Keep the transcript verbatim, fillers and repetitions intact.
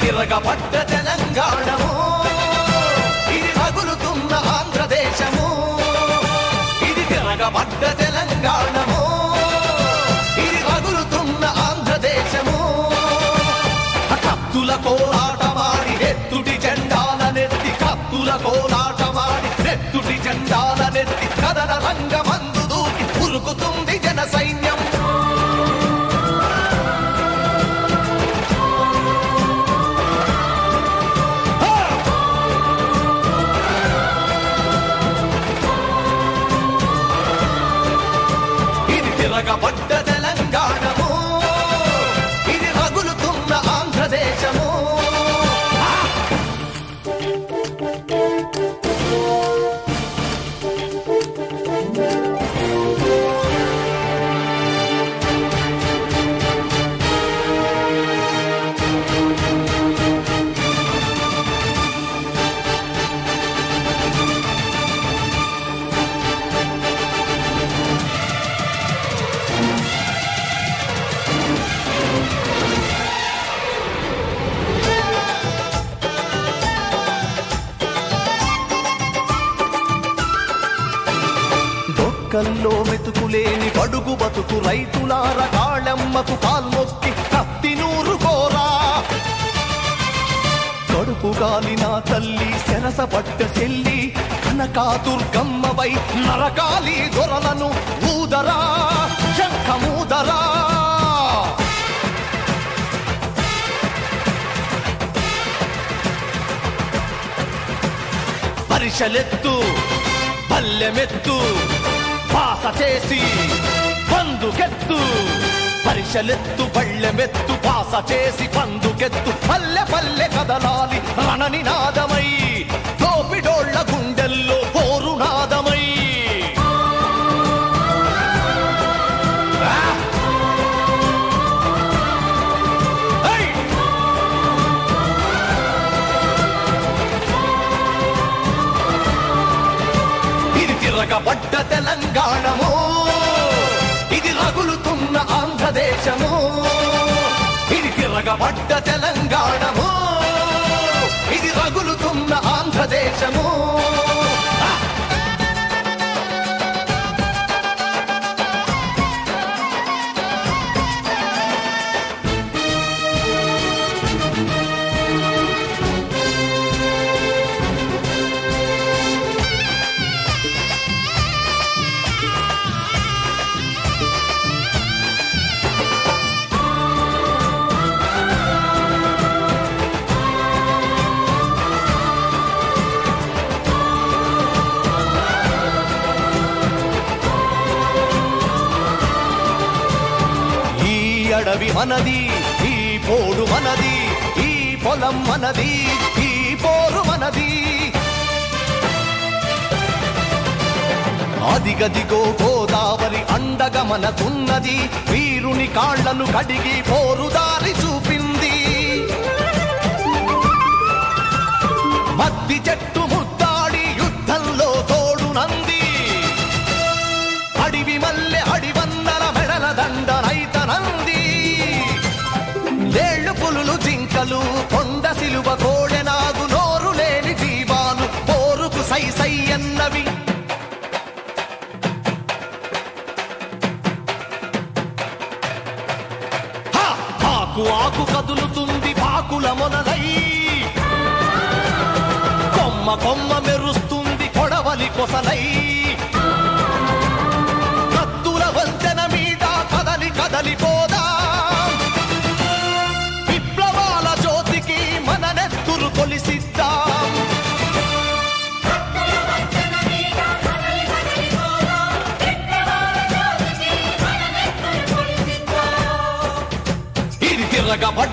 తిరగబడ్డ తెలంగాణము, ఇది రగులుతున్న ఆంధ్రదేశము. ఇది తిరగబడ్డ తెలంగాణము, ఇది రగులుతున్న ఆంధ్రదేశము. కత్తుల కోలాటమాడి నెత్తుటి జెండాలనెత్తి, కత్తుల కోలాటమాడి నెత్తుటి జెండాలనెత్తి కదన రంగమందు దూకి ఉరుకుతుంది జన సైన్యం. తిరగబడ్డ తెలంగాణము, ఇది రగులుతున్న ఆంధ్రదేశము. కల్లో మెతుకులేని బడుగు బతుకు రైతులార కాళమ్మకు కాల్మొక్కి కత్తి నూరు కోరా. కడుపు గాలిన తల్లి సెరస పట్ట చెల్లి కనకాదుర్గమ్మవై నరకాలి దొరలను ఊదరా శంఖమూదరా. పరిషలెత్తు పల్లెమెత్తు పాస చేసి పందుకెత్తు. పరిషలెత్తు పళ్ళెమెత్తు పాస చేసి పందుకెత్తు. పల్లె పల్లె కదలాలి రణనినాదమై, దోపిడోళ్ల గుండెల్లో పోరునాదమై. తిరగబడ్డ తెలంగాణము, ఇది రగులుతున్న ఆంధ్రదేశము. ఇది తిరగబడ్డ తెలంగాణము, ఇది రగులుతున్న ఆంధ్రదేశము. అడవి మనది, ఈ పోడు మనది, ఈ పొలం మనది, ఈ పోరు మనది. అదిగదిగో గోదావరి అండగా మనకున్నది, వీరుని కాళ్లను కడిగి పోరుదారి చూపింది. మద్ది చెట్టు ముద్దాడి యుద్ధంలో తోడునంది. అడివి మల్లె అడివన్నర మెడల దండనైతనంది. ఏళ్ళు పులులు జింకలు కొండ సిలువ కోడెనాగు నోరు లేని జీవాలు పోరుకు సై సై అన్నవి. ఆకు ఆకు కదులుతుంది పాకుల మొనలై, కొమ్మ కొమ్మ మెరుస్తుంది కొడవలి కొసలై. కత్తుల వంతెన మీద కదలి కదలిపోదా, విప్లవాల జ్యోతికి మన నెత్తురు కొలిసిద్దాం. ఇది తిరగబడ్డ